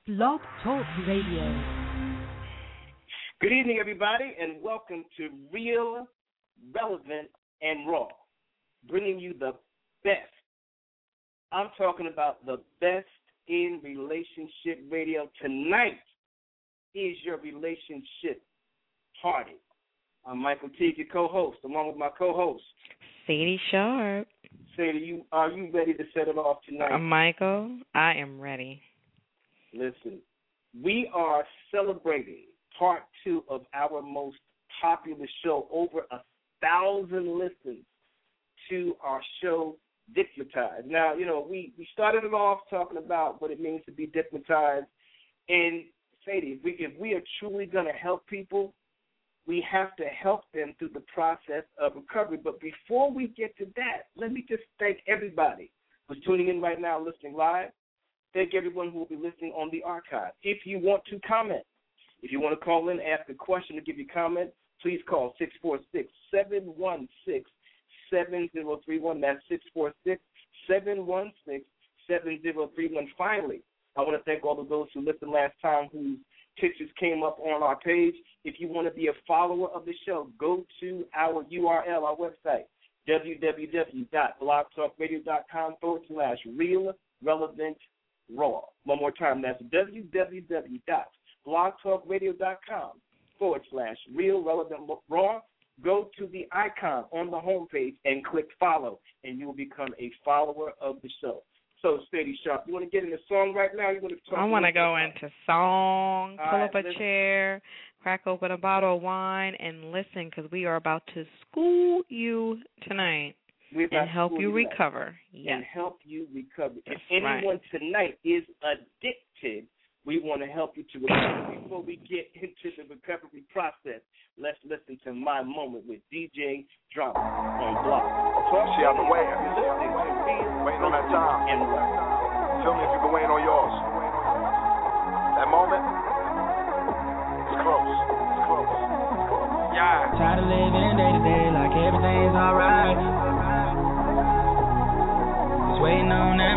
Blog Talk Radio. Good evening, everybody, and welcome to Real, Relevant, and Raw, bringing you the best. I'm talking about the best in relationship radio. Tonight is your relationship party. I'm Michael Teague, your co-host, along with my co-host, Sadie Sharp. Sadie, are you ready to set it off tonight? Michael, I am ready. Listen, we are celebrating part 2 of our most popular show. Over 1,000 listens to our show, Dickmatized. Now, you know, we started it off talking about what it means to be dickmatized. And, Sadie, if we are truly going to help people, we have to help them through the process of recovery. But before we get to that, let me just thank everybody who's tuning in right now, listening live. Thank everyone who will be listening on the archive. If you want to comment, if you want to call in, ask a question, or give your comment, please call 646-716-7031. That's 646-716-7031. Finally, I want to thank all of those who listened last time whose pictures came up on our page. If you want to be a follower of the show, go to our URL, our website, www.blogtalkradio.com/real-relevant-raw. One more time, that's www.blogtalkradio.com/real-relevant-raw. Go to the icon on the homepage and click follow, and you will become a follower of the show. So, Sadie Sharp, you want to get into song right now? You want to talk? I want to go into song, pull up a chair, crack open a bottle of wine, and listen, because we are about to school you tonight and help you recover. Yes. And help you recover. If anyone tonight is addicted, we want to help you to recover. Before we get into the recovery process, let's listen to My Moment with DJ Drama on Block. She out the way. Waiting on that time. Feel me if you've been waiting on yours. That moment, it's close. It's close. Yeah. Tired of living day to day like everything's alright. Just waiting on that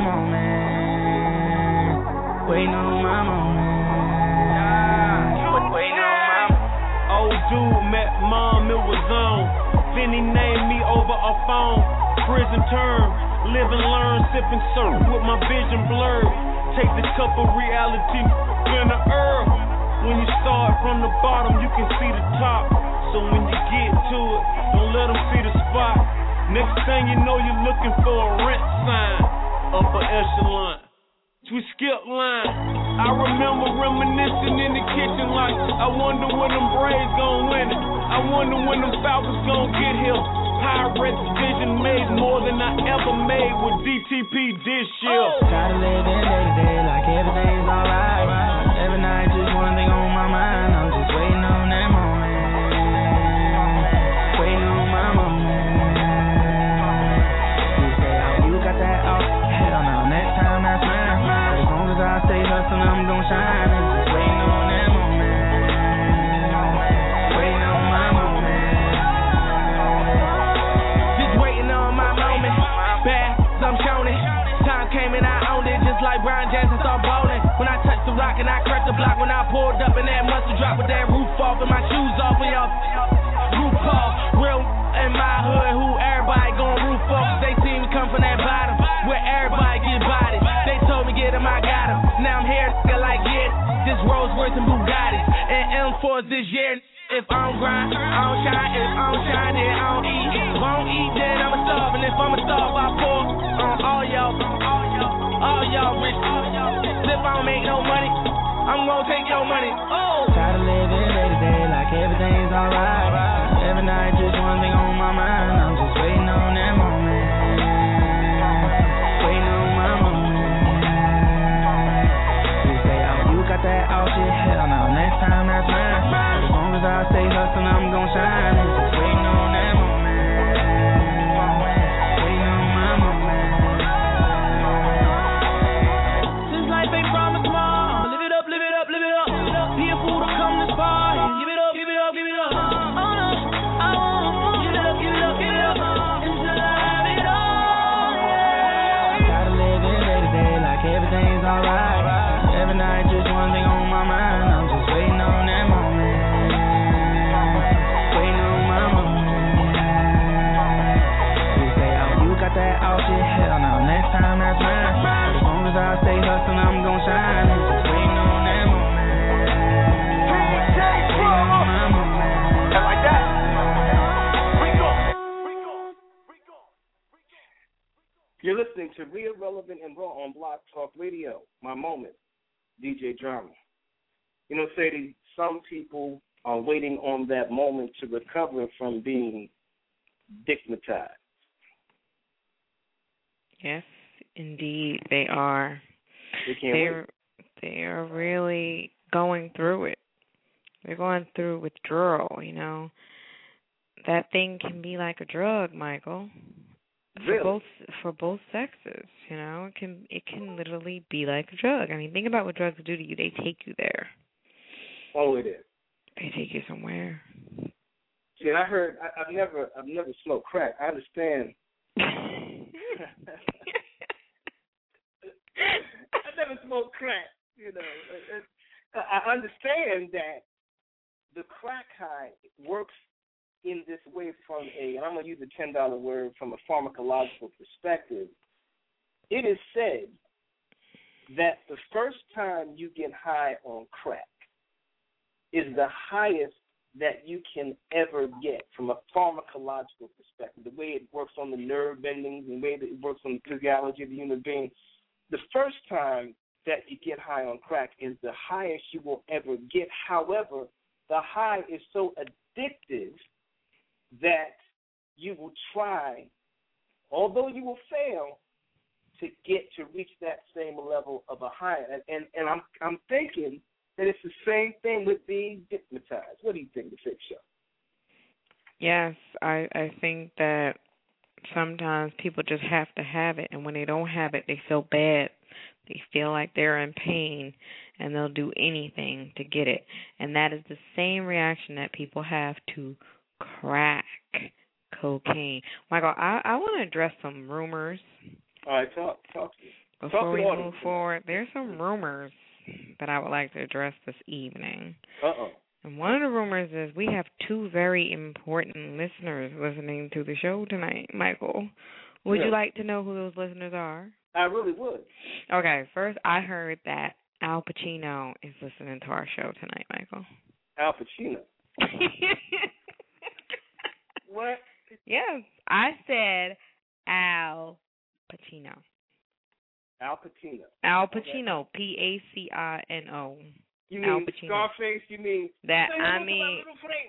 moment. Waiting on my moment. Waiting on my moment. Old dude met mom, it was on. Then he named me over a phone. Prison term, live and learn, sip and serve with my vision blurred. Take the cup of reality in the earth. When you start from the bottom, you can see the top. So when you get to it, don't let them see the spot. Next thing you know, you're looking for a rent sign. Upper echelon. We skip line. I remember reminiscing in the kitchen like, I wonder when them Braves gon' win it. I wonder when them Falcons gon' get here. Pirates vision made more than I ever made with DTP this year. Tired of living day to day like everything's alright. Every night just one thing on my mind. I'm just waiting on that moment. Waiting on my moment. You say, oh, you got that off. Hell no, next time that's mine. I stay hustling, I'm gon' shine. And just waiting on that moment. Waiting on my moment. Just waiting on my moment. Bad, I'm showing it. Time came and I owned it, just like Brian Jackson started bowling. When I touched the rock and I cracked the block, when I pulled up in that mustard drop with that roof off and my shoes off and y'all roof off. Real in my hood, who everybody gon' roof off. They see me come from that bottom, where everybody get bodied. They told me get him, I got him. Now I'm here like, yeah, this Rolls Royce and Bugattis and M4s this year. If I don't grind, I don't shine. If I don't shine, then I don't eat. If I don't eat, then I'ma starve. And if I'ma starve, I pour on all y'all rich. If I don't make no money, I'm gonna take your money. Oh. Tired of living day to day like everything's alright. Every night just one thing on my mind. I'm just waiting on that moment. Waiting on my moment. Got that out shit, hell no, next time that's mine. As long as I stay hustling, I'm gon' shine. And just waiting on that moment. Waiting on my moment. Since life ain't promised more, live it up, live it up, live it up. Be a fool to come this far. Give it up, give it up, give it up. Oh no, I won't give it up, give it up, give it up. Until I have it all, yeah. Tired of living day to day like everything's alright. Every night just one to Real, Relevant, and Raw on Blog Talk Radio. My moment, DJ Drama. You know, Sadie, some people are waiting on that moment to recover from being stigmatized. Yes, indeed, they are. They can't wait. They are really going through it. They're going through withdrawal, you know. That thing can be like a drug, Michael. Really? For both sexes, you know. It can literally be like a drug. I mean, think about what drugs do to you. They take you there. Oh, it is. They take you somewhere. See, I heard. I've never smoked crack. I understand. I never smoked crack. You know, I understand that the crack high works in this way from and I'm going to use a $10 word, from a pharmacological perspective. It is said that the first time you get high on crack is the highest that you can ever get from a pharmacological perspective, the way it works on the nerve endings, the way that it works on the physiology of the human being. The first time that you get high on crack is the highest you will ever get. However, the high is so addictive that you will try, although you will fail, to reach that same level of a high. And I'm thinking that it's the same thing with being stigmatized. What do you think, the Fix Show? Yes, I think that sometimes people just have to have it, and when they don't have it, they feel bad. They feel like they're in pain, and they'll do anything to get it. And that is the same reaction that people have to crack cocaine. Michael, I want to address some rumors. All right, talk to me. Before we move forward, there's some rumors that I would like to address this evening. Uh-oh. And one of the rumors is we have two very important listeners listening to the show tonight, Michael. Would you like to know who those listeners are? I really would. Okay, first I heard that Al Pacino is listening to our show tonight, Michael. Al Pacino? What? Yes, I said Al Pacino. Al Pacino. Al Pacino, Pacino. You mean Scarface? You mean that? Say I mean,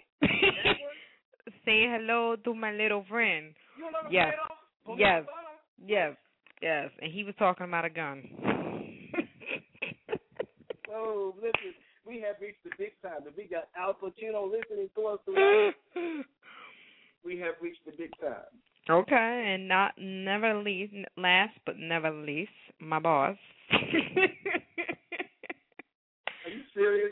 say hello to my little friend. Yes, yes, yes, yes. And he was talking about a gun. Oh, listen, we have reached the big time. If we got Al Pacino listening to us tonight, we have reached the big time. Okay, and never last but never least, my boss. Are you serious?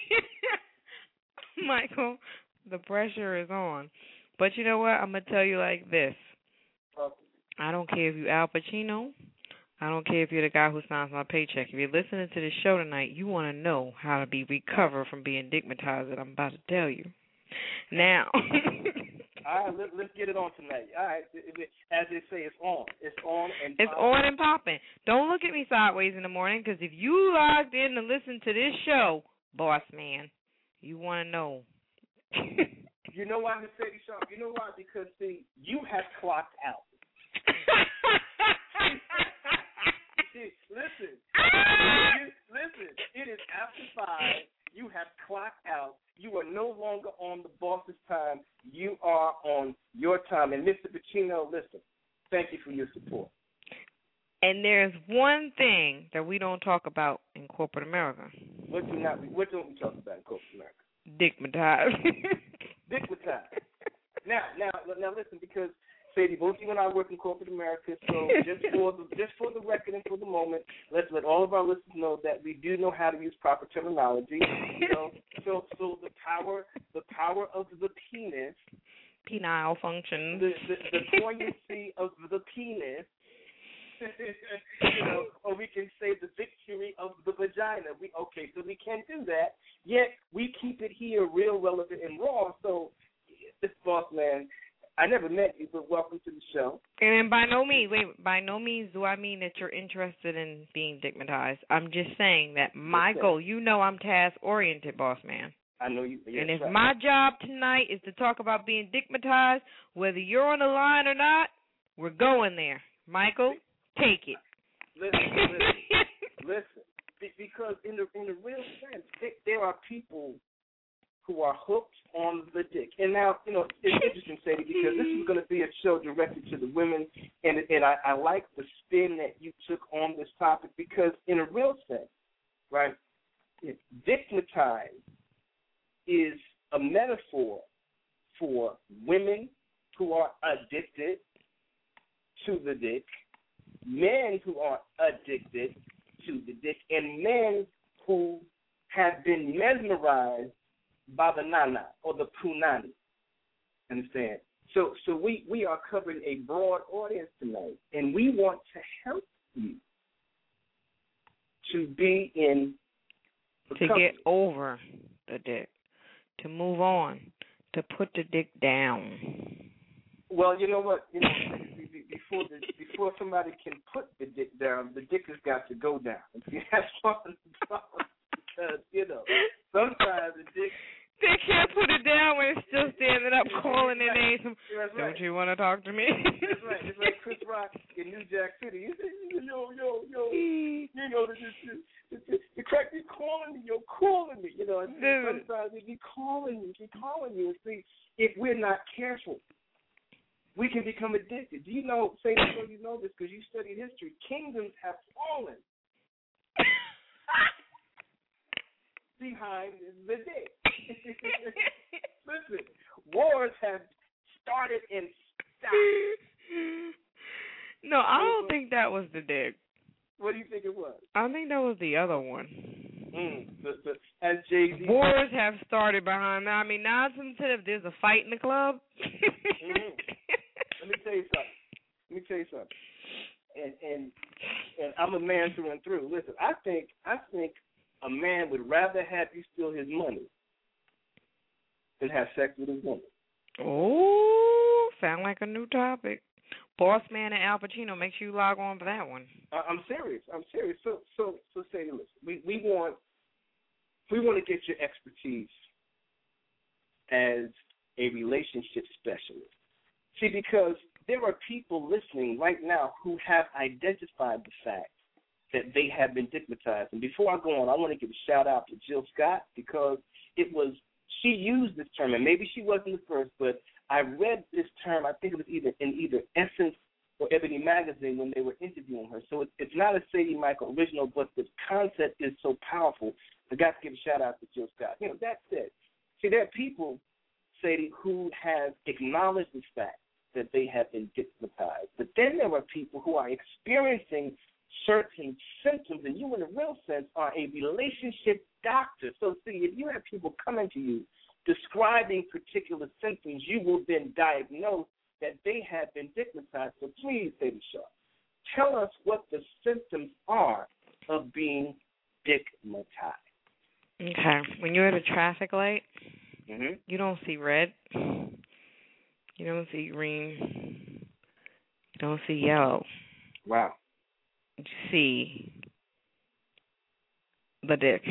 Michael, the pressure is on. But you know what? I'm going to tell you like this. I don't care if you Al Pacino. I don't care if you're the guy who signs my paycheck. If you're listening to this show tonight, you want to know how to be recovered from being stigmatized that I'm about to tell you. Now. All right, let's get it on tonight. All right, as they say, it's on. It's on and it's popping. on and popping. Don't look at me sideways in the morning, because if you logged in to listen to this show, boss man, you want to know. You know why, Mercedes Sharp? You know why? Because, see, you have clocked out. Listen, it is after 5. You have clocked out. You are no longer on the boss's time. You are on your time. And Mr. Pacino, listen, thank you for your support. And there's one thing that we don't talk about in corporate America. What don't we talk about in corporate America? Stigmatized. Stigmatized. Now, listen, because Sadie, both you and I work in corporate America, so just for the record and for the moment, let's let all of our listeners know that we do know how to use proper terminology. So the power of the penis, penile function, the poignancy of the penis, or we can say the victory of the vagina. So we can do that. Yet we keep it here real, relevant, and raw. So this boss man. I never met you, but welcome to the show. And by no means do I mean that you're interested in being stigmatized. I'm just saying that my goal, I'm task-oriented, boss man. I know you. And if my job tonight is to talk about being stigmatized, whether you're on the line or not, we're going there. Michael, Take it. Listen. Because in the real sense, there are people who are hooked on the dick. And now, it's interesting, Sadie, because this is going to be a show directed to the women, and I like the spin that you took on this topic because in a real sense, right, dickmatized is a metaphor for women who are addicted to the dick, men who are addicted to the dick, and men who have been mesmerized by the nana or the punani. Understand? So we are covering a broad audience tonight, and we want to help you to be in the to get over the dick, to move on, to put the dick down. Well, you know what? Before somebody can put the dick down, the dick has got to go down. That's one of the problems. Because, sometimes the dick... They can't put it down when it's still standing up calling their name. Don't you want to talk to me? That's right. It's like Chris Rock in New Jack City. He said, yo, the crack, you're calling me, you're calling me. And sometimes they be calling you. And see, if we're not careful, we can become addicted. Do you know, say this so you know this because you studied history, kingdoms have fallen behind the dick. Listen, wars have started and stopped. No, I don't think that was the dick. What do you think it was? I think that was the other one. As Jay-Z wars have started behind that. I mean, now instead of there's a fight in the club. Let me tell you something. And I'm a man through and through. Listen, I think a man would rather have you steal his money than have sex with his woman. Oh, sound like a new topic. Boss Man and Al Pacino, make sure you log on for that one. I'm serious. So say, listen, we want to get your expertise as a relationship specialist. See, because there are people listening right now who have identified the fact that they have been dickmatized. And before I go on, I want to give a shout out to Jill Scott because she used this term, and maybe she wasn't the first, but I read this term, I think it was either Essence or Ebony Magazine when they were interviewing her. So it's not a Sadie Michael original, but the concept is so powerful. I got to give a shout out to Jill Scott. That said, see, there are people, Sadie, who have acknowledged the fact that they have been dickmatized. But then there are people who are experiencing certain symptoms, and you, in a real sense, are a relationship doctor. So, see, if you have people coming to you describing particular symptoms, you will then diagnose that they have been dickmatized. So please, Sadie Sharp, tell us what the symptoms are of being dickmatized. Okay. When you're at a traffic light, you don't see red. You don't see green. You don't see yellow. Wow. You see the dick.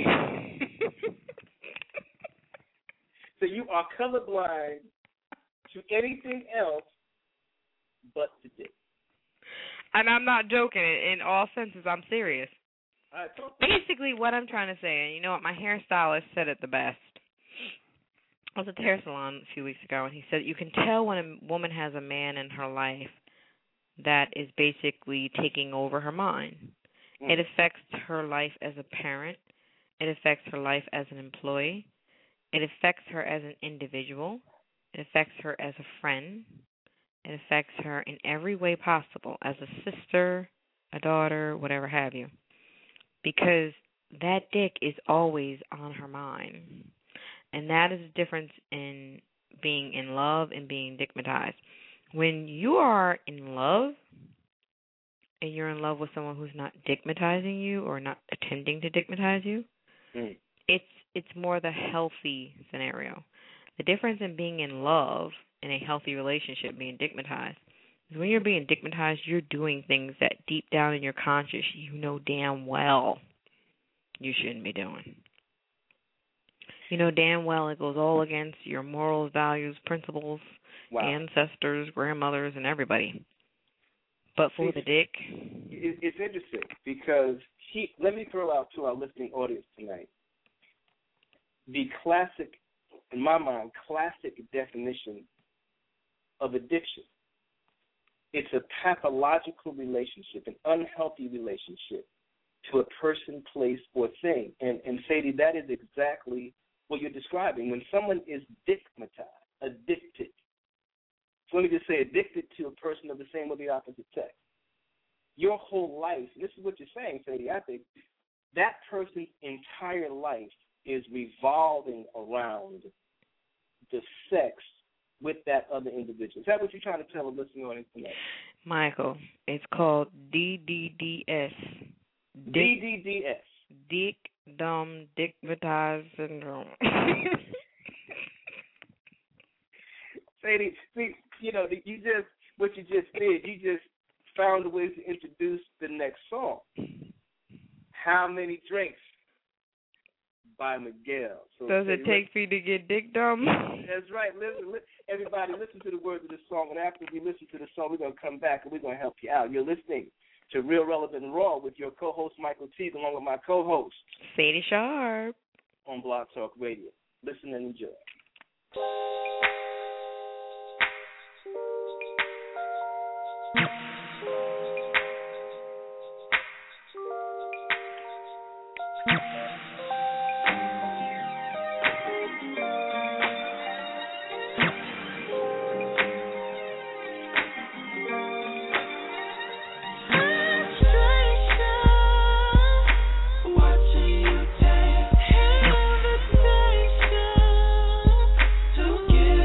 So you are colorblind to anything else but the dick. And I'm not joking. In all senses, I'm serious. Basically, what I'm trying to say, and you know what, my hairstylist said it the best. I was at the hair salon a few weeks ago, and he said you can tell when a woman has a man in her life that is basically taking over her mind. It affects her life as a parent. It affects her life as an employee. It affects her as an individual. It affects her as a friend. It affects her in every way possible, as a sister, a daughter, whatever have you. Because that dick is always on her mind. And that is the difference in being in love and being dickmatized. When you are in love and you're in love with someone who's not dickmatizing you or not attempting to dickmatize you, it's more the healthy scenario. The difference in being in love in a healthy relationship, being dickmatized, is when you're being dickmatized, you're doing things that deep down in your conscious you know damn well you shouldn't be doing. You know damn well it goes all against your morals, values, principles, ancestors, grandmothers, and everybody. But for the dick, it's interesting because let me throw out to our listening audience tonight the classic, in my mind, classic definition of addiction. It's a pathological relationship, an unhealthy relationship to a person, place, or thing. And Sadie, that is exactly what you're describing. When someone is stigmatized, addicted, so let me just say addicted to a person of the same or the opposite sex, your whole life, and this is what you're saying, Sadie, I think, that person's entire life is revolving around the sex with that other individual. Is that what you're trying to tell a listening audience tonight? Michael, it's called DDDS. DDDS. Dick Dumb Dickmatized Syndrome. Sadie, see, what you just did, you just found a way to introduce the next song. How Many Drinks by Miguel. So does it take for you to get dick dumb? That's right. Everybody listen to the words of the song, and after we listen to the song, we're going to come back and we're going to help you out. You're listening to Real Relevant and Raw with your co-host Michael T, along with my co-host Sadie Sharp on Blog Talk Radio. Listen and enjoy. To give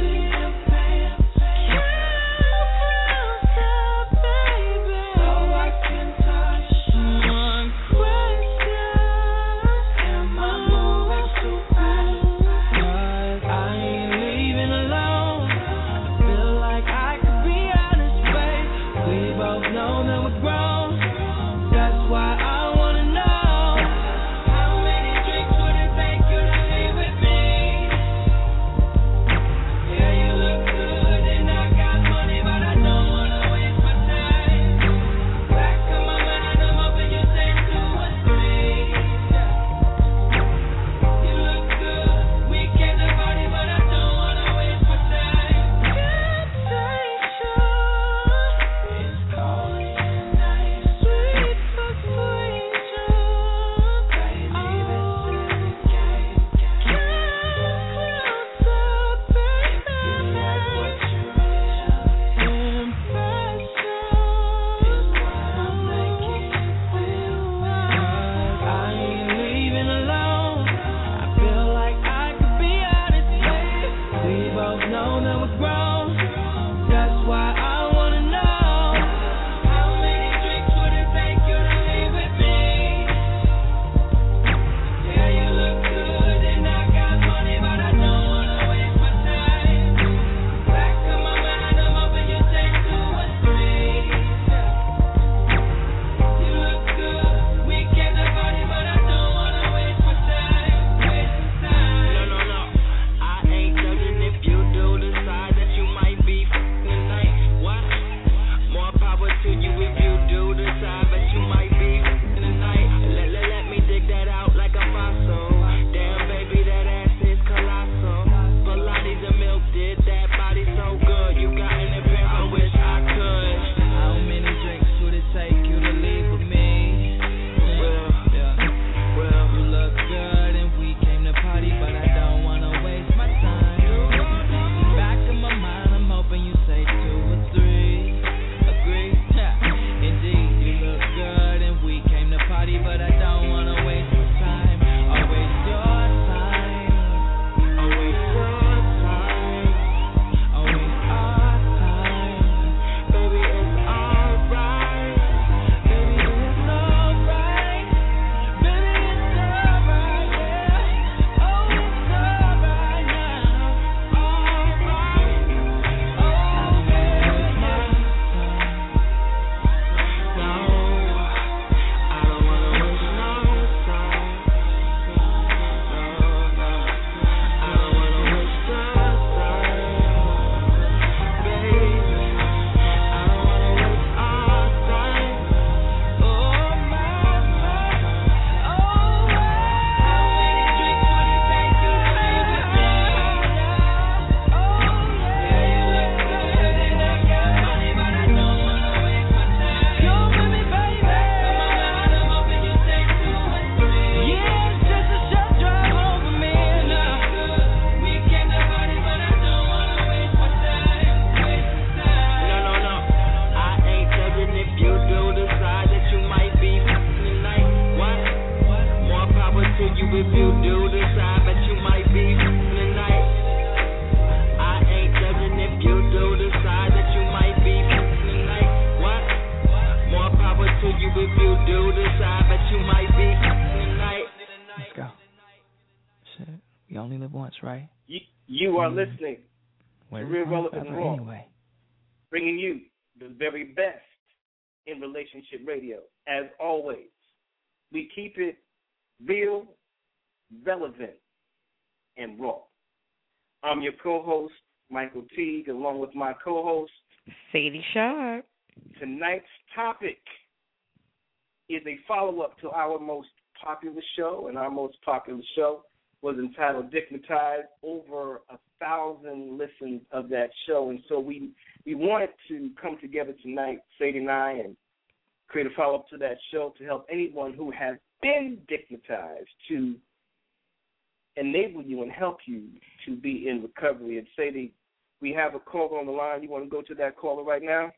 do decide that you might be tonight. I ain't judging if you do decide that you might be tonight. What? More power to you if you do decide that you might be tonight. Let's go. Shit, we only live once, right? You are listening to Real Relevant and Raw, anyway. Bringing you the very best in relationship radio. As always, we keep it real, relevant, and raw. I'm your co-host, Michael Teague, along with my co-host, Sadie Sharp. Tonight's topic is a follow-up to our most popular show, and our most popular show was entitled Dickmatized. Over 1,000 listens of that show, and so we wanted to come together tonight, Sadie and I, and create a follow-up to that show to help anyone who has been dickmatized, to enable you and help you to be in recovery. And Sadie, we have a caller on the line. You want to go to that caller right now?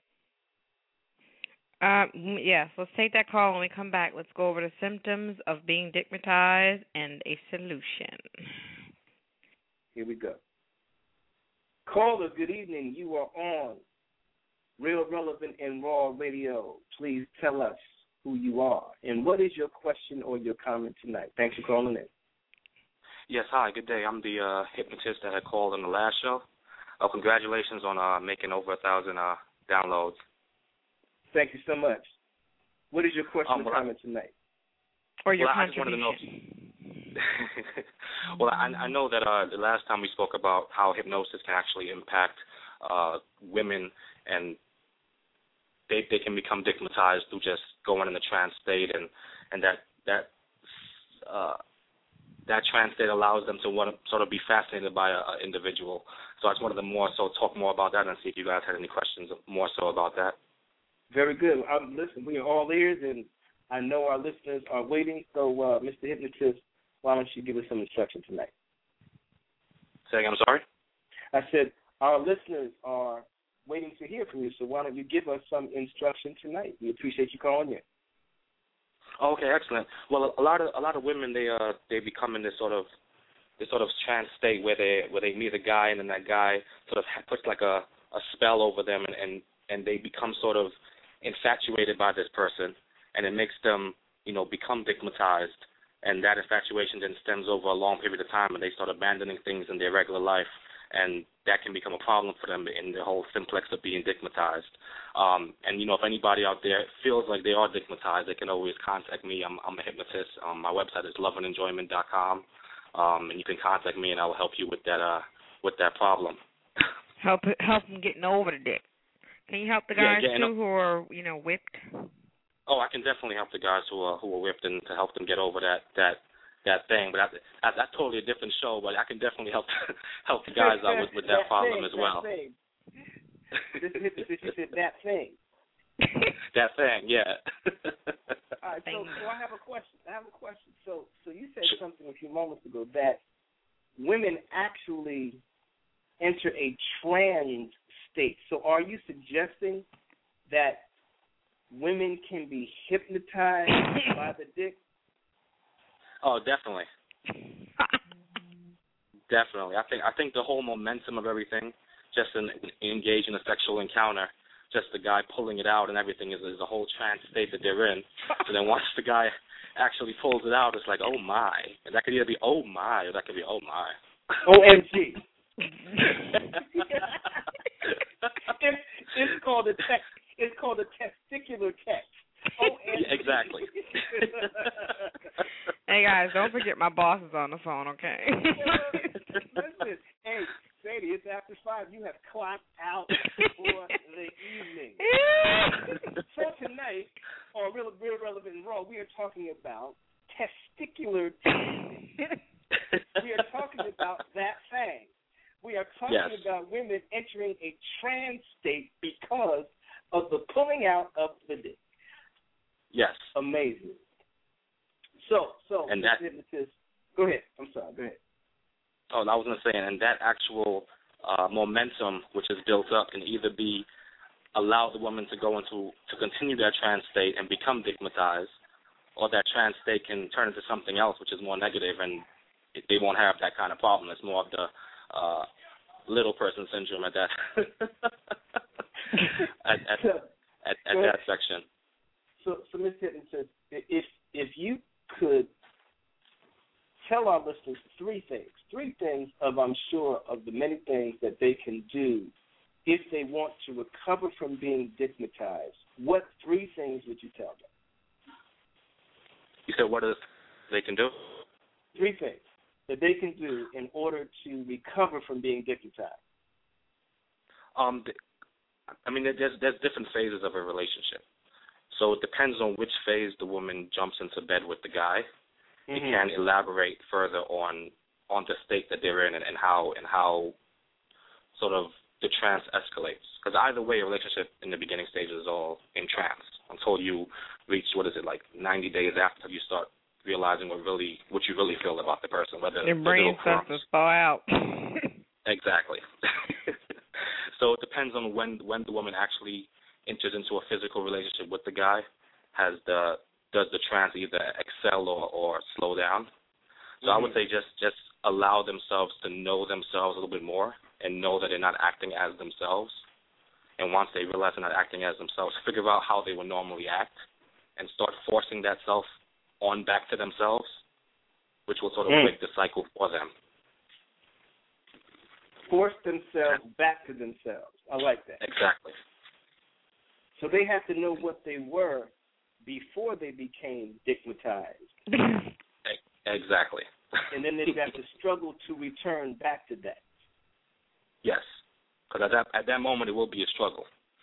Yes, let's take that call. When we come back, let's go over the symptoms of being dickmatized and a solution. Here we go. Caller, good evening. You are on Real Relevant and Raw Radio. Please tell us who you are and what is your question or your comment tonight. Thanks for calling in. Yes, hi, good day. I'm the hypnotist that had called on the last show. Congratulations on making over 1,000 downloads. Thank you so much. What is your question or comment tonight? Or your contribution? I just wanted to know. Well, I know that the last time we spoke about how hypnosis can actually impact women, and they can become dickmatized through just going in a trance state, and that trance state allows them to want to sort of be fascinated by an individual. So I just wanted to talk more about that and see if you guys had any questions more so about that. Very good. Listen, we are all ears, and I know our listeners are waiting. So, Mr. Hypnotist, why don't you give us some instruction tonight? Say again, I'm sorry? I said our listeners are waiting to hear from you, so why don't you give us some instruction tonight? We appreciate you calling in. Okay, excellent. Well, a lot of women they become in this sort of trance state where they meet a guy, and then that guy sort of puts like a spell over them, and they become sort of infatuated by this person, and it makes them become dickmatized, and that infatuation then stems over a long period of time, and they start abandoning things in their regular life, and that can become a problem for them in the whole simplex of being dickmatized. And if anybody out there feels like they are dickmatized, they can always contact me. I'm a hypnotist. My website is loveandenjoyment.com, and you can contact me, and I will help you with that problem. Help them getting over the dick. Can you help the guys too who are whipped? Oh, I can definitely help the guys who are whipped, and to help them get over that thing. But that's totally a different show. But I can definitely help the guys out with that problem as well. This is that thing. That thing, yeah. All right, so I have a question. So you said something a few moments ago that women actually enter a trance state. So are you suggesting that women can be hypnotized by the dick? Oh, definitely. Definitely. I think the whole momentum of everything, just in engaging a sexual encounter, just the guy pulling it out and everything is a whole trance state that they're in. So then once the guy actually pulls it out, it's like, oh my. And that could either be oh my or that could be oh my. OMG. It's called a testicular text. OMG. Yeah, exactly. Hey guys, don't forget my boss is on the phone, okay? Listen, hey, Sadie, it's after 5. You have clocked out for the evening. So tonight, on Real Relevant and Raw, we are talking about testicular text. We are talking about that thing. We are talking about women entering a trance state because of the pulling out of the dick. Yes. Amazing. So and that, hypnotist, go ahead. I'm sorry. Go ahead. Oh, I was going to say, and that actual momentum which is built up can either be allow the woman to continue that trance state and become dickmatized, or that trance state can turn into something else which is more negative, and they won't have that kind of problem. It's more of the little person syndrome at that at that section. So Ms. Hitton says, if you could tell our listeners three things of, I'm sure, of the many things that they can do if they want to recover from being stigmatized, what three things would you tell them? You said what they can do? Three things that they can do in order to recover from being stigmatized. I mean, there's different phases of a relationship. So it depends on which phase the woman jumps into bed with the guy. Mm-hmm. You can elaborate further on the state that they're in and how sort of the trance escalates. Because either way, a relationship in the beginning stage is all in trance until you reach, 90 days after you start realizing what you really feel about the person. Whether your brain starts to thaw out. Exactly. So it depends on when the woman actually enters into a physical relationship with the guy. Does the trance either excel or slow down? So I would say just allow themselves to know themselves a little bit more and know that they're not acting as themselves. And once they realize they're not acting as themselves, figure out how they would normally act and start forcing that self on back to themselves, which will sort of break the cycle for them. Force themselves back to themselves. I like that. Exactly. So they have to know what they were before they became stigmatized. Exactly. And then they've got to struggle to return back to that. Yes, because at that moment it will be a struggle.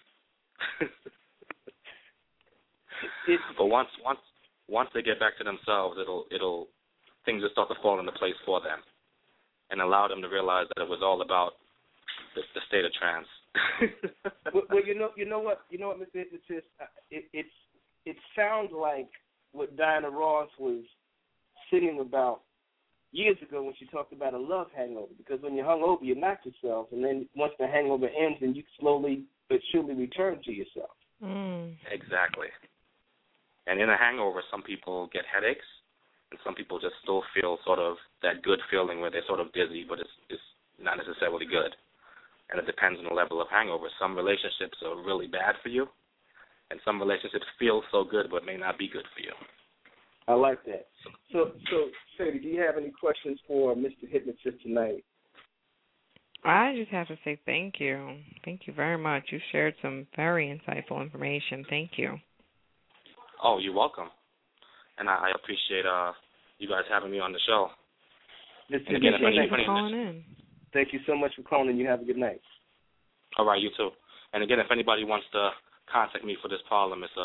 But once they get back to themselves, it'll things will start to fall into place for them, and allow them to realize that it was all about the state of trance. Well, you know what, Mr. Hypnotist, it sounds like what Diana Ross was singing about years ago when she talked about a love hangover. Because when you're hungover, you knock yourself, and then once the hangover ends, then you slowly but surely return to yourself. Exactly. And in a hangover, some people get headaches, and some people just still feel sort of that good feeling where they're sort of dizzy, but it's not necessarily good. And it depends on the level of hangover. Some relationships are really bad for you, and some relationships feel so good but may not be good for you. I like that. So Sadie, do you have any questions for Mr. Hypnotist tonight? I just have to say thank you. Thank you very much. You shared some very insightful information. Thank you. Oh, you're welcome. And I appreciate you guys having me on the show. Thank you for calling in. Thank you so much for calling. You have a good night. All right, you too. And again, if anybody wants to contact me for this problem, it's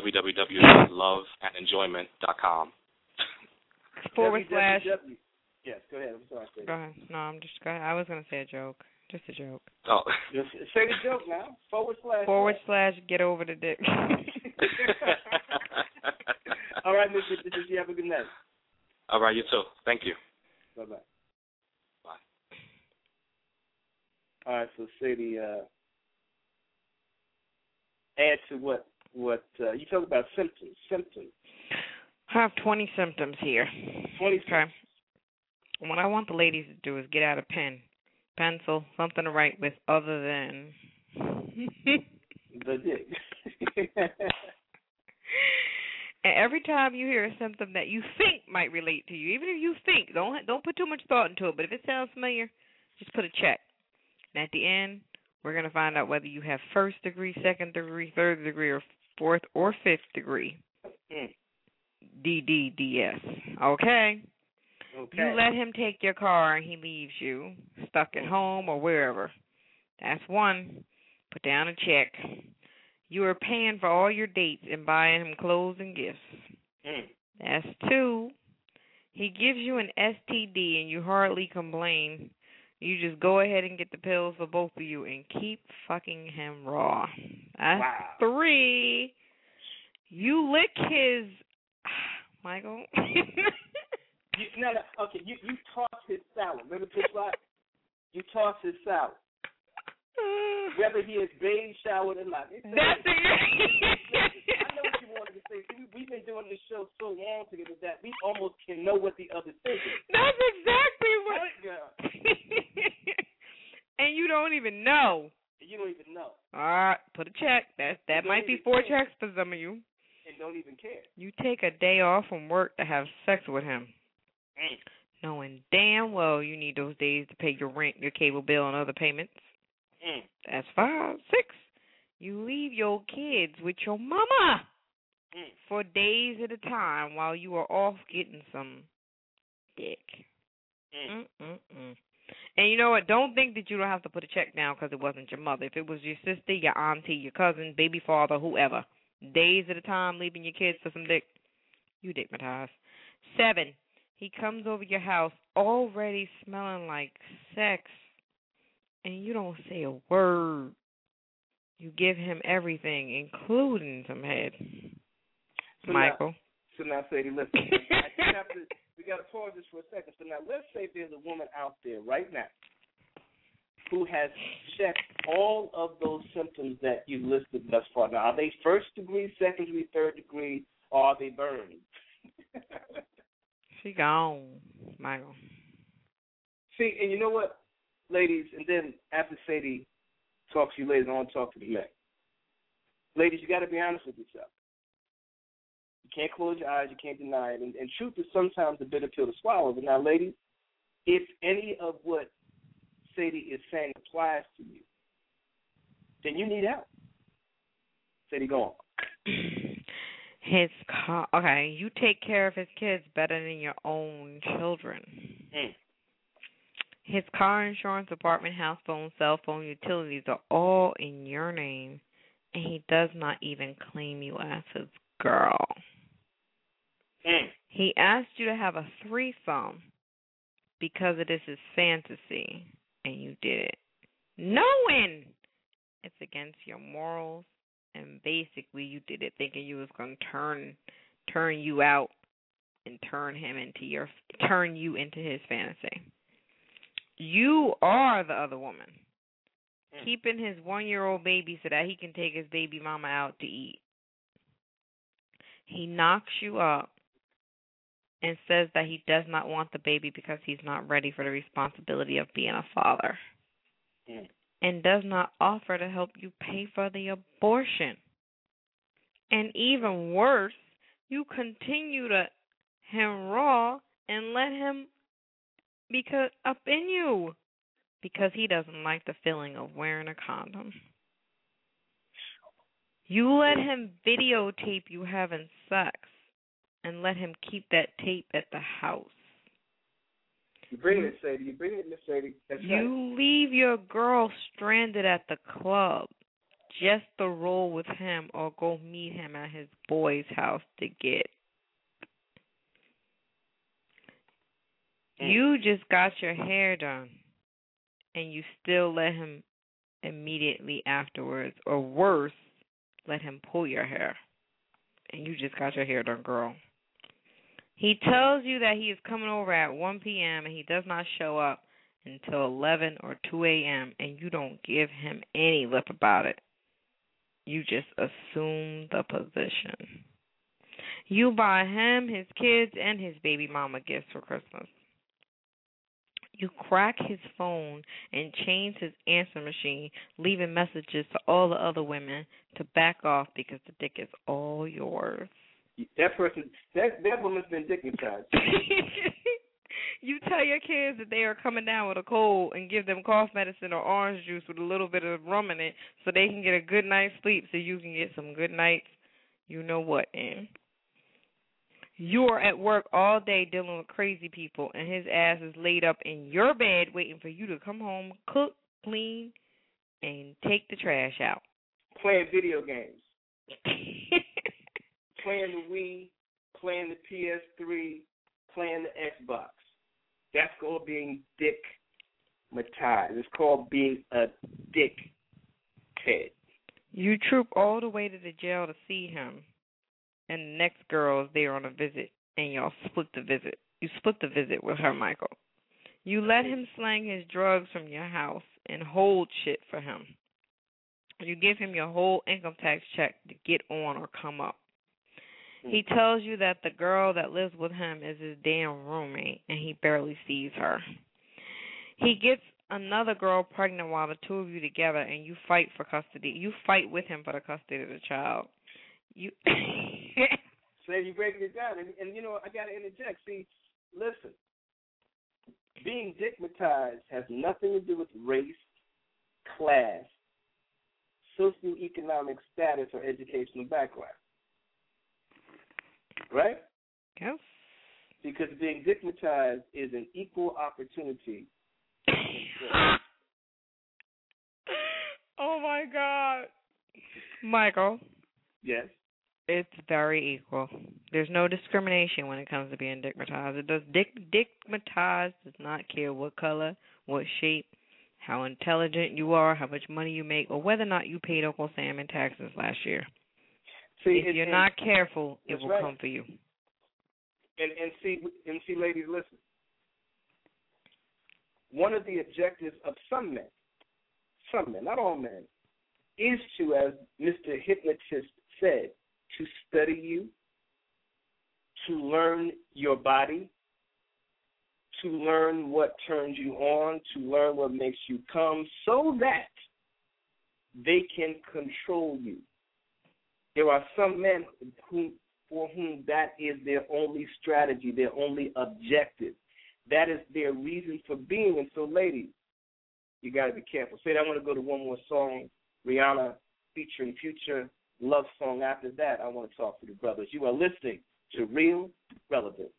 www.loveandenjoyment.com. / Yes, go ahead. I'm sorry. Go ahead. No, I was going to say a joke. Just a joke. Oh. Just say the joke now. / get over the dick. All right, Mr. Hypnotist, you have a good night. All right, you too. Thank you. Bye-bye. Bye. All right, so Sadie, add to what you talk about symptoms. I have 20 symptoms here. 20 okay. What I want the ladies to do is get out a pen, pencil, something to write with other than the dick. And every time you hear a symptom that you think might relate to you, even if you think, don't put too much thought into it, but if it sounds familiar, just put a check. And at the end, we're going to find out whether you have 1st degree, 2nd degree, 3rd degree, or 4th or 5th degree. DDDS. Okay? You let him take your car and he leaves you stuck at home or wherever. That's 1. Put down a check. You are paying for all your dates and buying him clothes and gifts. That's 2. He gives you an STD and you hardly complain. You just go ahead and get the pills for both of you and keep fucking him raw. That's 3. You lick his... Michael? Okay, you toss his salad. Remember this slide? You toss his salad. Whether he is bathed, showered, or not. That's it. I know what you wanted to say. We've been doing this show so long together that we almost can know what the other thinking. That's exactly what. And you don't even know. You don't even know. All right, put a check. That might be 4 checks for some of you. And don't even care. You take a day off from work to have sex with him, knowing damn well you need those days to pay your rent, your cable bill, and other payments. That's 5, 6. You leave your kids with your mama for days at a time while you are off getting some dick. And you know what? Don't think that you don't have to put a check down because it wasn't your mother. If it was your sister, your auntie, your cousin, baby father, whoever, days at a time leaving your kids for some dick, you dickmatized. 7, he comes over your house already smelling like sex, and you don't say a word. You give him everything, including some head. So Michael. Now, Sadie, listen. We got to pause this for a second. So now, let's say there's a woman out there right now who has checked all of those symptoms that you listed thus far. Now, are they first degree, second degree, third degree, or are they burned? She gone, Michael. See, and you know what, ladies, and then after Sadie talks to you ladies, I want to talk to the men. Ladies, you got to be honest with yourself. You can't close your eyes. You can't deny it. And truth is sometimes a bitter pill to swallow. But now, ladies, if any of what Sadie is saying applies to you, then you need help. Sadie, go on. Okay, you take care of his kids better than your own children. His car insurance, apartment, house phone, cell phone, utilities are all in your name, and he does not even claim you as his girl. He asked you to have a threesome because it is his fantasy, and you did it, knowing it's against your morals, and basically you did it thinking you was going to turn you out and turn you into his fantasy. You are the other woman, keeping his 1-year-old baby so that he can take his baby mama out to eat. He knocks you up and says that he does not want the baby because he's not ready for the responsibility of being a father, and does not offer to help you pay for the abortion. And even worse, you continue to him raw and let him up in you because he doesn't like the feeling of wearing a condom. You let him videotape you having sex and let him keep that tape at the house. You bring it, Sadie. You bring it, Miss Sadie. You leave your girl stranded at the club just to roll with him or go meet him at his boy's house to get. You just got your hair done, and you still let him immediately afterwards, or worse, let him pull your hair, and you just got your hair done, girl. He tells you that he is coming over at 1 p.m. and he does not show up until 11 or 2 a.m., and you don't give him any lip about it. You just assume the position. You buy him, his kids, and his baby mama gifts for Christmas. You crack his phone and change his answer machine, leaving messages to all the other women to back off because the dick is all yours. That woman's been dickmatized. You tell your kids that they are coming down with a cold and give them cough medicine or orange juice with a little bit of rum in it so they can get a good night's sleep so you can get some good nights, you know what, in. You are at work all day dealing with crazy people, and his ass is laid up in your bed waiting for you to come home, cook, clean, and take the trash out. Playing video games. Playing the Wii, playing the PS3, playing the Xbox. That's called being dickmatized. It's called being a dickhead. You troop all the way to the jail to see him, and the next girl is there on a visit, and y'all split the visit. You split the visit with her, Michael. You let him slang his drugs from your house and hold shit for him. You give him your whole income tax check to get on or come up. He tells you that the girl that lives with him is his damn roommate, and he barely sees her. He gets another girl pregnant while the two of you together, and you fight for custody. You fight with him for the custody of the child. You. So you're breaking it down, and you know, I got to interject. See, listen, being stigmatized has nothing to do with race, class, socioeconomic status, or educational background. Right? Yes. Because being stigmatized is an equal opportunity. Oh, my God. Michael. Yes? It's very equal. There's no discrimination when it comes to being stigmatized. It does stigmatized does not care what color, what shape, how intelligent you are, how much money you make, or whether or not you paid Uncle Sam in taxes last year. See, if you're not careful, it will right. come for you. And see, ladies, listen. One of the objectives of some men, not all men, is to, as Mr. Hypnotist said, to study you, to learn your body, to learn what turns you on, to learn what makes you come, so that they can control you. There are some men for whom that is their only strategy, their only objective. That is their reason for being. And so, ladies, you got to be careful. Say, I want to go to one more song, Rihanna featuring Future, love song. After that, I want to talk to the brothers. You are listening to Real Relevant.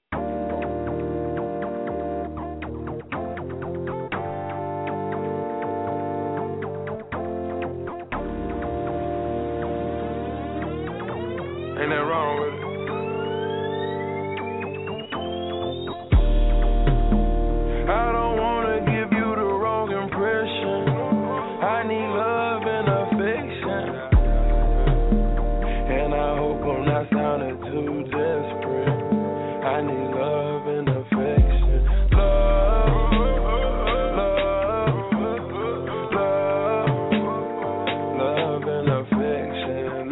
Ain't that wrong with it? I don't want to give you the wrong impression. I need love and affection. And I hope I'm not sounding too desperate. I need love and affection. Love and affection.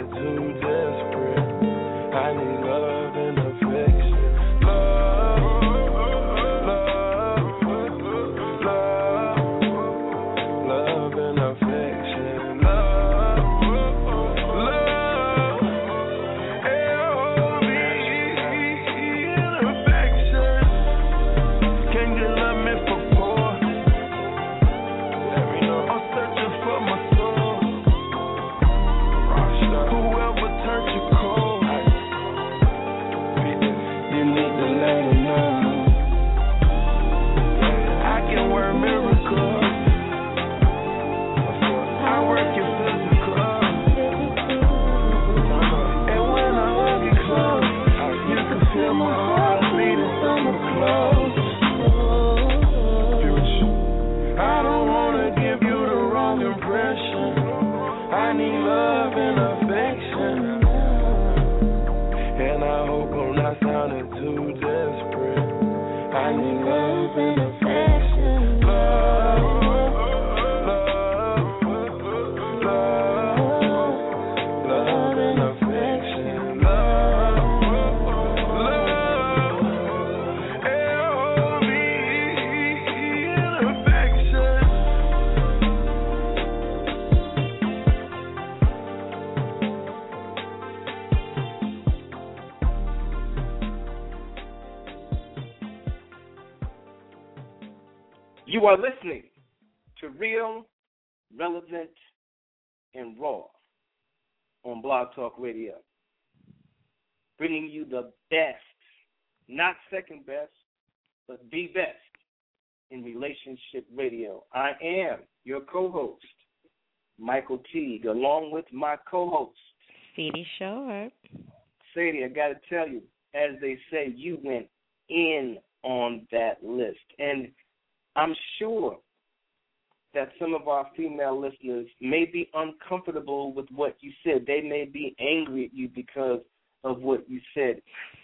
I need love and affection. Love. love and affection. And I hope I'm not sounding too desperate. I need love and affection. Love and affection. You are listening to Real, Relevant, and Raw on Blog Talk Radio, bringing you the best, not second best, but the best in relationship radio. I am your co-host, Michael Teague, along with my co-host, Sadie Short. Sadie, I got to tell you, as they say, you went in on that list. And I'm sure that some of our female listeners may be uncomfortable with what you said. They may be angry at you because of what you said.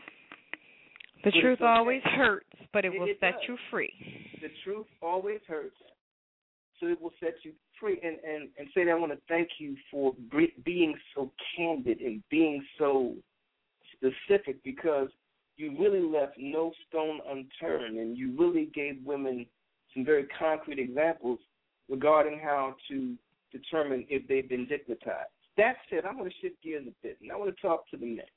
The truth always hurts, but it will set you free. The truth always hurts, so it will set you free. And Sadie, I want to thank you for being so candid and being so specific, because you really left no stone unturned, and you really gave women some very concrete examples regarding how to determine if they've been dignitized. That said, I'm going to shift gears a bit, and I want to talk to the men.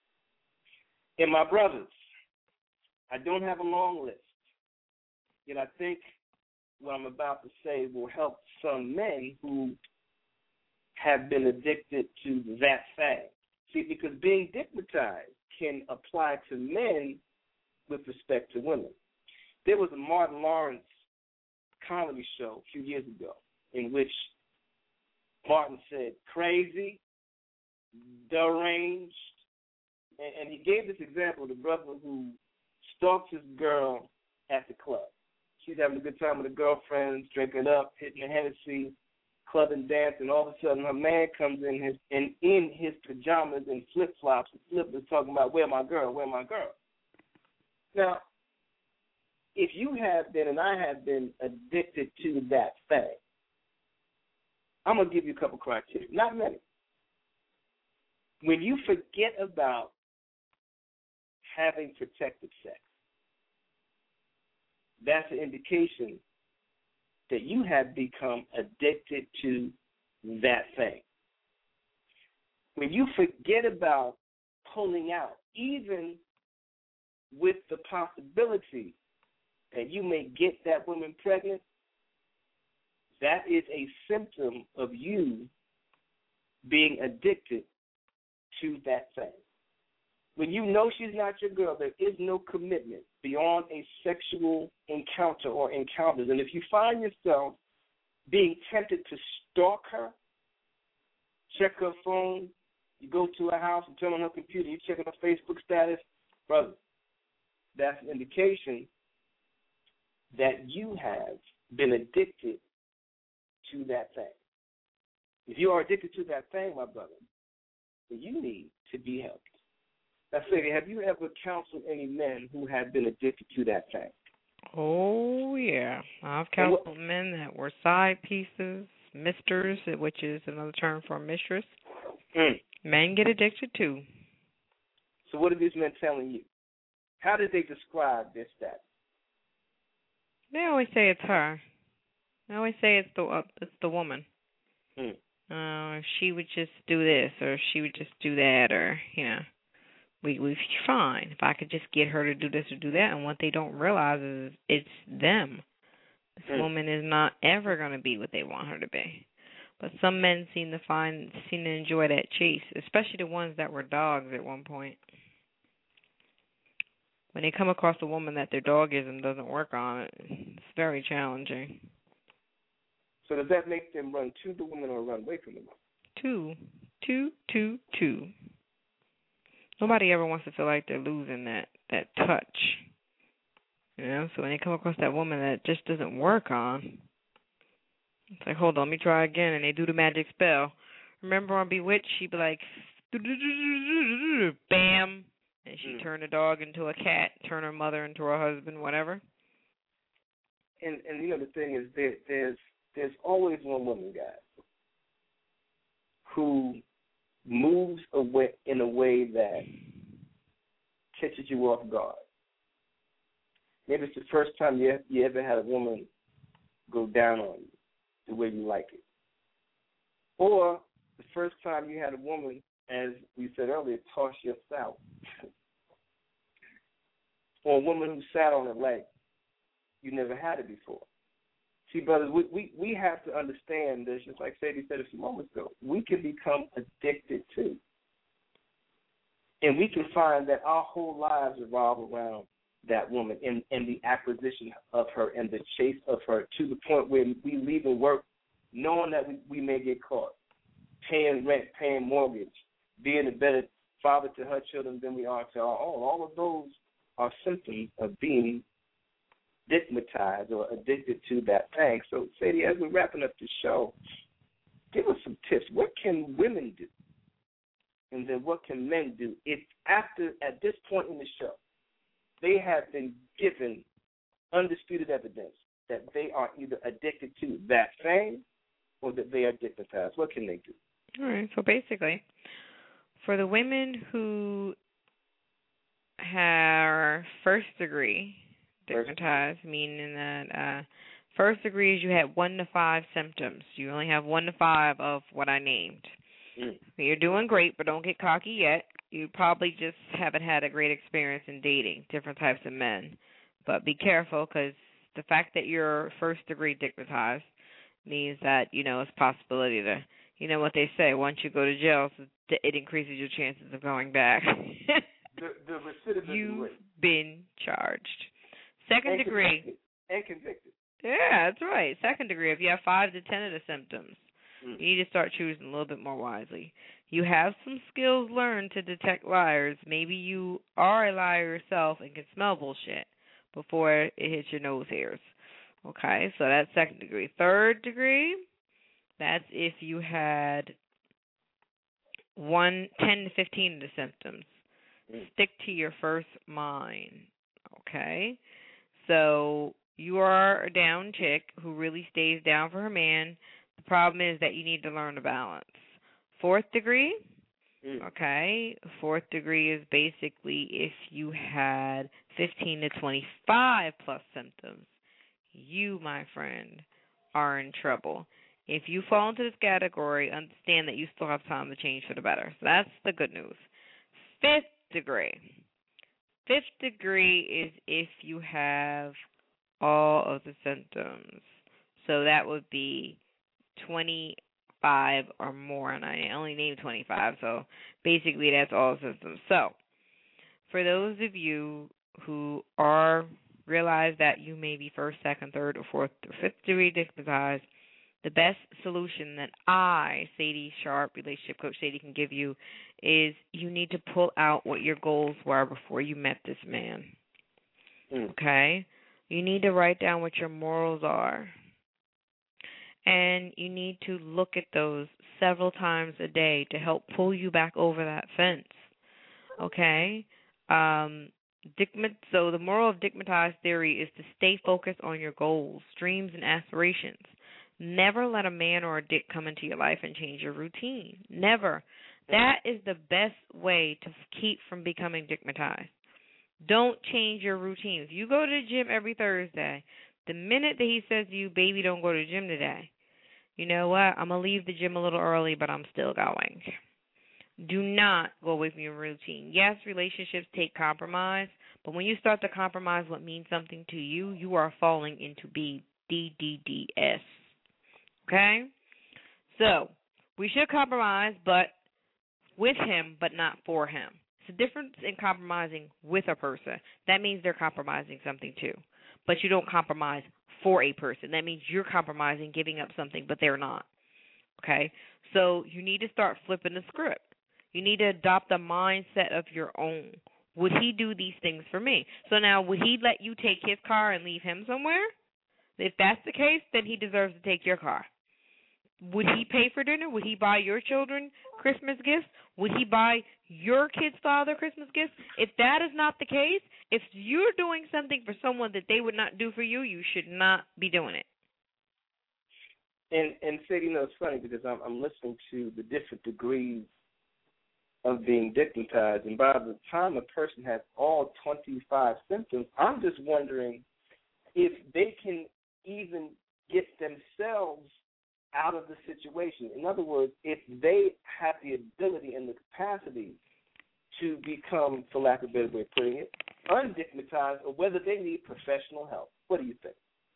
And my brothers, I don't have a long list, yet I think what I'm about to say will help some men who have been addicted to that thing. See, because being dignitized can apply to men with respect to women. There was a Martin Lawrence comedy show a few years ago in which Martin said crazy, deranged, and he gave this example of the brother who stalked his girl at the club. She's having a good time with her girlfriends, drinking up, hitting the Hennessy, clubbing, dancing. All of a sudden, her man comes in his pajamas and flip-flops and slippers, talking about, where my girl, where my girl. Now, if you have been, and I have been, addicted to that thing, I'm going to give you a couple criteria, not many. When you forget about having protected sex, that's an indication that you have become addicted to that thing. When you forget about pulling out, even with the possibility that you may get that woman pregnant, that is a symptom of you being addicted to that thing. When you know she's not your girl, there is no commitment beyond a sexual encounter or encounters. And if you find yourself being tempted to stalk her, check her phone, you go to her house and turn on her computer, you check her Facebook status, brother, that's an indication that you have been addicted to that thing. If you are addicted to that thing, my brother, then you need to be helped. Now, Sadie, have you ever counseled any men who have been addicted to that thing? Oh, yeah. I've counseled men that were side pieces, misters, which is another term for mistress. Men get addicted too. So what are these men telling you? How did they describe their status? They always say it's her. They always say it's the woman. If she would just do this, or if she would just do that, or, you know. We'd be fine if I could just get her to do this or do that. And what they don't realize is it's them. This woman is not ever going to be what they want her to be. But some men seem to enjoy that chase, especially the ones that were dogs at one point. When they come across a woman that their dogism doesn't work on, it's very challenging. So does that make them run to the woman or run away from the woman? Two. Nobody ever wants to feel like they're losing that touch. You know, so when they come across that woman that just doesn't work on, it's like, hold on, let me try again, and they do the magic spell. Remember on Bewitched, she'd be like, bam, and she'd turn the dog into a cat, turn her mother into her husband, whatever. And the thing is, there's always one woman, guys, who moves away in a way that catches you off guard. Maybe it's the first time you ever had a woman go down on you the way you like it. Or the first time you had a woman, as we said earlier, toss your out. Or a woman who sat on her leg. You never had it before. See, brothers, we have to understand this, just like Sadie said a few moments ago. We can become addicted to. And we can find that our whole lives revolve around that woman and the acquisition of her and the chase of her, to the point where we leave and work knowing that we may get caught, paying rent, paying mortgage, being a better father to her children than we are to our own. All of those are symptoms of being stigmatized or addicted to that thing. So, Sadie, as we're wrapping up the show, give us some tips. What can women do? And then what can men do? If at this point in the show, they have been given undisputed evidence that they are either addicted to that thing or that they are stigmatized, what can they do? All right. So basically, for the women who are first degree stigmatized, meaning that first degree is you had 1 to 5 symptoms. You only have 1 to 5 of what I named. You're doing great, but don't get cocky yet. You probably just haven't had a great experience in dating different types of men. But be careful, because the fact that you're first degree stigmatized means that, it's a possibility to, what they say, once you go to jail, it increases your chances of going back. the recidivism You've rate. Been charged. Second degree. And convicted. Yeah, that's right. Second degree, if you have 5 to 10 of the symptoms, you need to start choosing a little bit more wisely. You have some skills learned to detect liars. Maybe you are a liar yourself and can smell bullshit before it hits your nose hairs. Okay, so that's second degree. Third degree, that's if you had 10 to 15 of the symptoms. Stick to your first mind. Okay, so you are a down chick who really stays down for her man. The problem is that you need to learn to balance. Fourth degree, okay, fourth degree is basically if you had 15 to 25 plus symptoms. You, my friend, are in trouble. If you fall into this category, understand that you still have time to change for the better. So that's the good news. Fifth degree. Fifth degree is if you have all of the symptoms. So that would be 25 or more, and I only named 25, so basically that's all the symptoms. So for those of you who realize that you may be first, second, third, or fourth, or fifth degree stigmatized, the best solution that I, Sadie Sharp, relationship coach Sadie, can give you is you need to pull out what your goals were before you met this man. Okay? You need to write down what your morals are. And you need to look at those several times a day to help pull you back over that fence. Okay? So the moral of stigmatized theory is to stay focused on your goals, dreams, and aspirations. Never let a man or a dick come into your life and change your routine. Never. That is the best way to keep from becoming stigmatized. Don't change your routine. If you go to the gym every Thursday, the minute that he says to you, baby, don't go to the gym today, you know what? I'm going to leave the gym a little early, but I'm still going. Do not go away from your routine. Yes, relationships take compromise, but when you start to compromise what means something to you, you are falling into BDDS. Okay? So, we should compromise with him, but not for him. It's a difference in compromising with a person. That means they're compromising something too. But you don't compromise for a person. That means you're compromising, giving up something, but they're not. Okay? So you need to start flipping the script. You need to adopt a mindset of your own. Would he do these things for me? So now, would he let you take his car and leave him somewhere? If that's the case, then he deserves to take your car. Would he pay for dinner? Would he buy your children Christmas gifts? Would he buy your kid's father Christmas gifts? If that is not the case, if you're doing something for someone that they would not do for you, you should not be doing it. And Sadie, it's funny because I'm listening to the different degrees of being dickmatized, and by the time a person has all 25 symptoms, I'm just wondering if they can even get themselves out of the situation. In other words, if they have the ability and the capacity to become, for lack of a better way of putting it, undickmatized, or whether they need professional help. What do you think?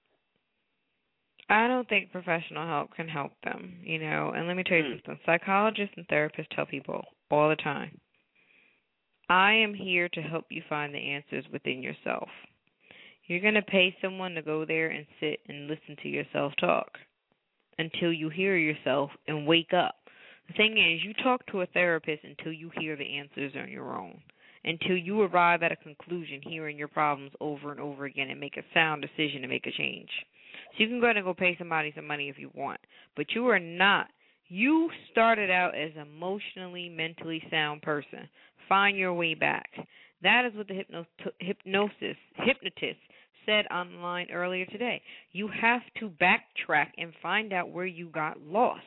I don't think professional help can help them, and let me tell you something. Psychologists and therapists tell people all the time, I am here to help you find the answers within yourself. You're going to pay someone to go there and sit and listen to yourself talk until you hear yourself and wake up. The thing is, you talk to a therapist until you hear the answers on your own, until you arrive at a conclusion hearing your problems over and over again and make a sound decision to make a change. So you can go ahead and go pay somebody some money if you want, but you are not. You started out as an emotionally, mentally sound person. Find your way back. That is what the hypnotist said online earlier today. You have to backtrack and find out where you got lost.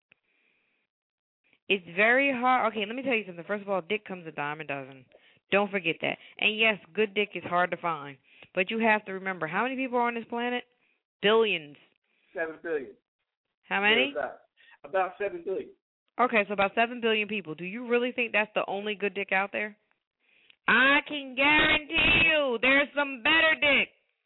It's very hard. Okay, let me tell you something. First of all, dick comes a dime a dozen. Don't forget that. And yes, good dick is hard to find, but you have to remember, how many people are on this planet? Billions. 7 billion. How many? About 7 billion. Okay, so about 7 billion people. Do you really think that's the only good dick out there? I can guarantee you there's some better dick.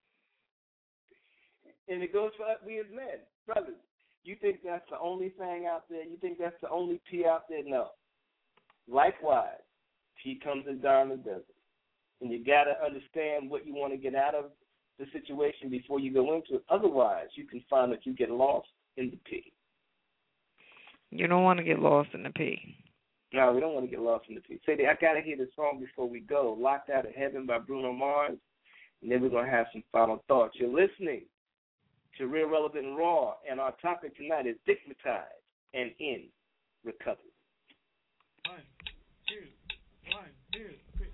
And it goes for us, we as men, brothers. You think that's the only thing out there? You think that's the only pee out there? No. Likewise, pee comes in Darling Desert. And you got to understand what you want to get out of the situation before you go into it. Otherwise, you can find that you get lost in the pee. You don't want to get lost in the pee. No, we don't want to get lost in the pee. Sadie, I got to hear the song before we go, Locked Out of Heaven by Bruno Mars, and then we're going to have some final thoughts. You're listening to Real, Relevant, and Raw, and our topic tonight is dickmatized and in recovery. 1, 2, 1, 2, 3.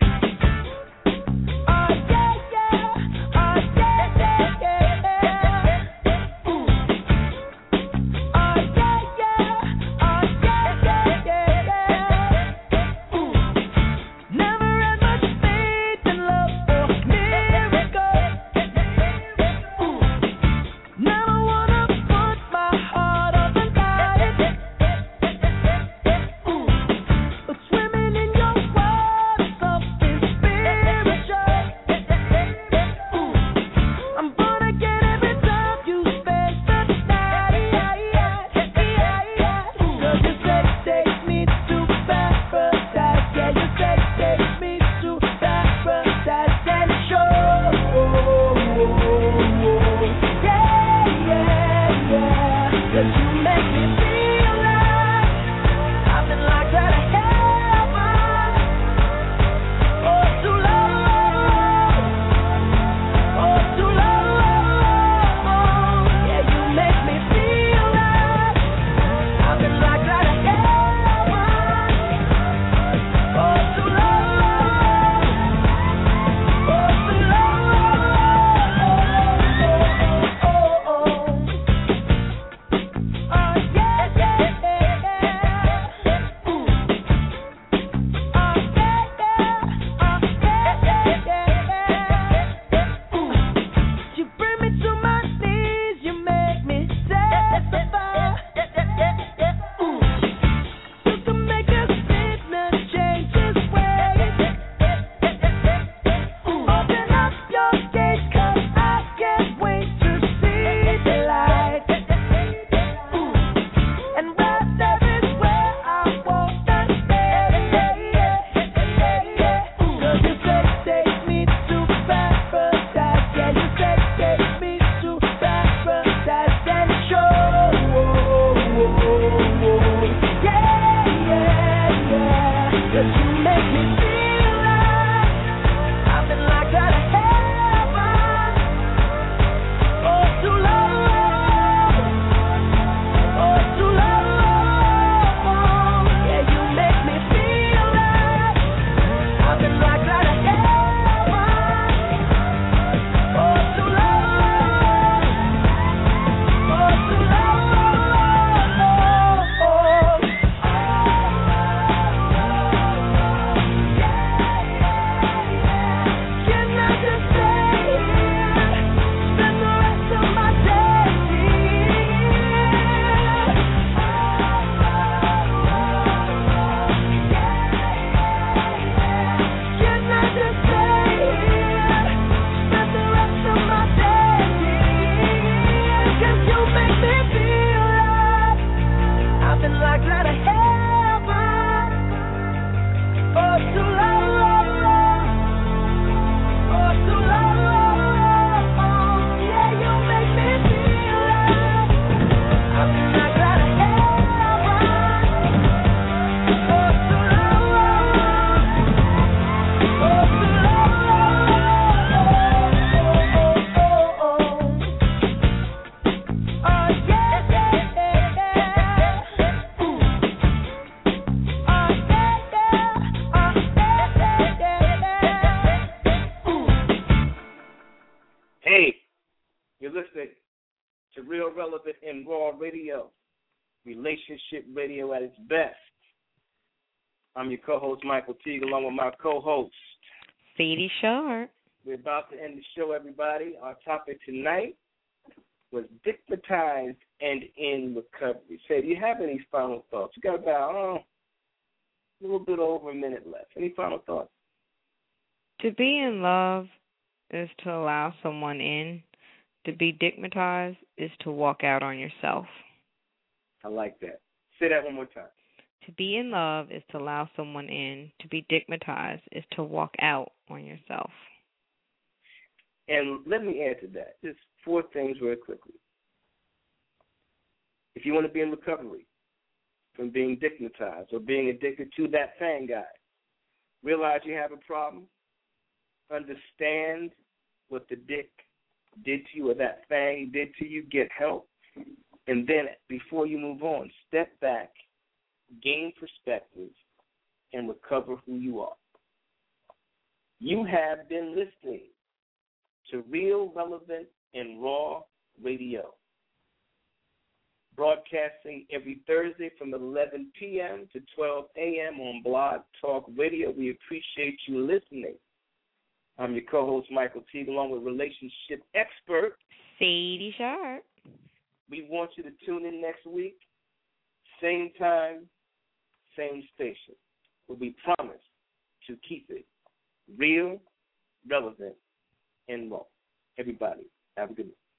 relationship radio at its best. I'm your co-host, Michael Teague, along with my co-host, Sadie Sharp. We're about to end the show, everybody. Our topic tonight was stigmatized and in recovery. Sadie, do you have any final thoughts? You got about a little bit over a minute left. Any final thoughts? To be in love is to allow someone in. To be stigmatized is to walk out on yourself. I like that. Say that one more time. To be in love is to allow someone in. To be stigmatized is to walk out on yourself. And let me add to that, just 4 things very quickly. If you want to be in recovery from being stigmatized or being addicted to that fan guy, realize you have a problem, understand what the dick did to you or that thing did to you, get help, and then before you move on, step back, gain perspective, and recover who you are. You have been listening to Real, Relevant, and Raw Radio, broadcasting every Thursday from 11 p.m. to 12 a.m. on Blog Talk Radio. We appreciate you listening. I'm your co-host, Michael Teague, along with relationship expert, Sadie Sharp. We want you to tune in next week, same time, same station, where we promise to keep it real, relevant, and raw. Everybody, have a good night.